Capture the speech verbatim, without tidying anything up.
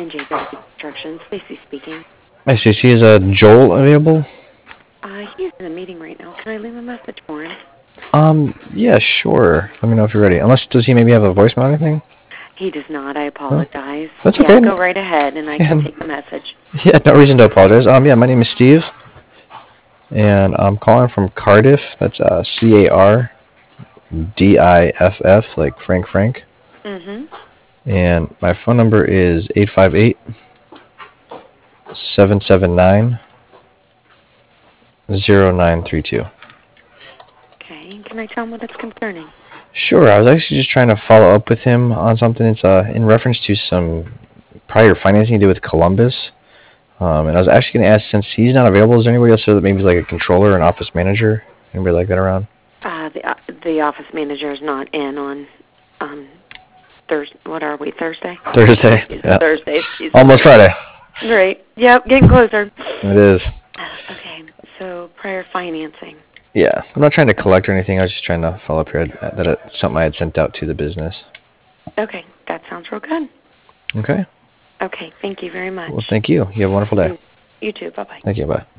Ken Jacobs Construction. Stacy speaking. Hi, Stacy. Is uh, Joel available? Uh, he's in a meeting right now. Can I leave a message for him? Um, yeah, sure. Let me know if you're ready. Unless, does he maybe have a voicemail or anything? He does not. I No? apologize. That's Yeah, okay. go right ahead, and I Yeah, can take the message. yeah, no reason to apologize. Um, yeah, my name is Steve, and I'm calling from Cardiff. That's uh, C A R D I F F, like Frank Frank. Mm-hmm. And my phone number is eight five eight, seven seven nine, zero nine three two. Okay, and can I tell him what it's concerning? Sure, I was actually just trying to follow up with him on something. It's uh, in reference to some prior financing to do with Columbus. Um, and I was actually going to ask, since he's not available, is there anybody else there that maybe is like a controller or an office manager? Anybody like that around? Uh, the uh, the office manager is not in on um Thursday. What are we? Thursday. Thursday. He's Yeah. Thursday. He's Almost Friday. Right. Yep. Getting closer. It is. Okay. So prior financing. Yeah. I'm not trying to collect or anything. I was just trying to follow up here that it's something I had sent out to the business. Okay, that sounds real good. Okay. Okay. Thank you very much. Well, thank you. You have a wonderful day. You too. Bye bye. Thank you. Bye.